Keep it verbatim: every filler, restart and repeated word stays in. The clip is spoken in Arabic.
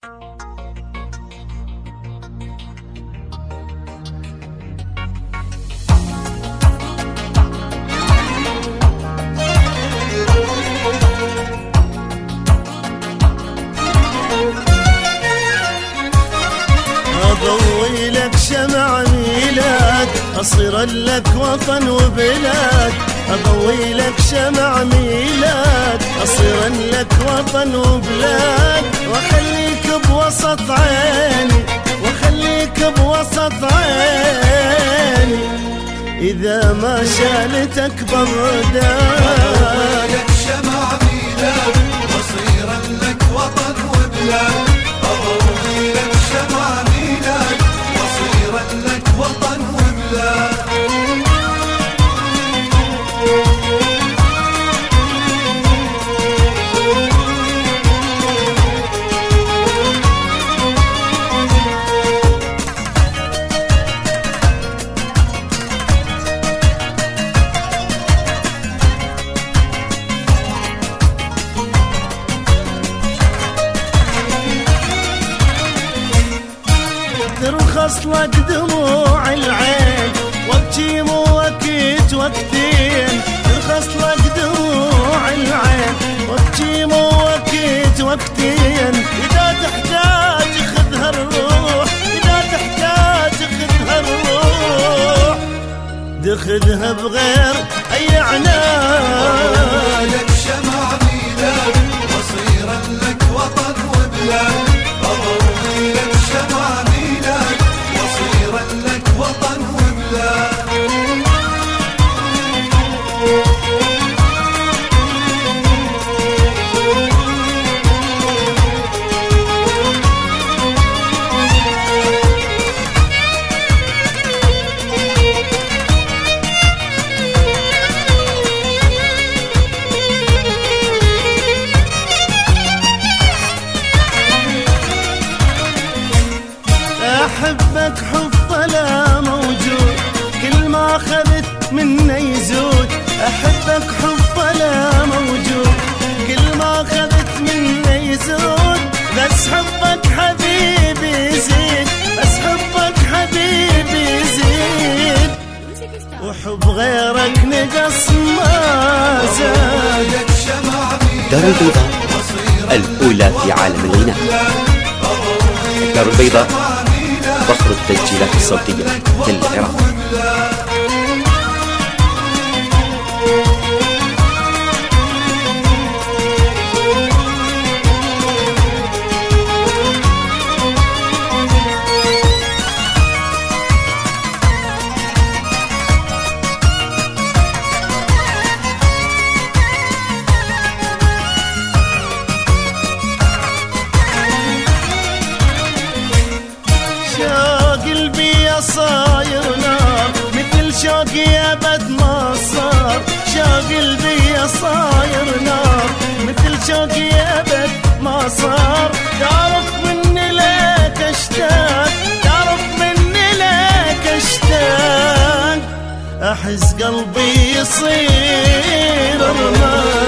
أضوي لك شمع ميلاد، أصير لك وطن وبلاد. أضوي لك شمع ميلاد، أصير لك وطن وبلاد. وأخليك بوسط عيني، وأخليك بوسط عيني، إذا ما شالتك برداد. لك شمع ميلاد، وأصير لك وطن وبلاد. أضوي لك شمع ميلاد، وأصير لك وطن وبلاد. ترخص لك دموع العين، وابكي مو وقت وقتين. ترخص لك دموع العين، وابكي مو وقت وقتين. إذا تحتاج خذها الروح، إذا تحتاج خذها الروح، دخذها بغير أي عناد. لك شمع ميلاد، وأصير لك وطن وبلاد. أضوي لك شمع ميلاد، وأصير لك وطن وبلاد. أحبك حب لا موجود، كل ما أخذت منه يزود. أحبك حب لا موجود، كل ما أخذت منه يزود. بس حبك حبيبي يزيد، بس حبك حبيبي يزيد. وحب غيرك نقص ما زاد. دار البيضاء الأولى في عالم الغناء. دار البيضاء فخر التسجيلات الصوتية في العراق. صاير نار مثل شوقي أبد ما صار. شوق قلبي صاير نار مثل شوقي أبد ما صار. تعرف مني لك اشتاق، تعرف مني لك اشتاق. أحس قلبي يصير رماد.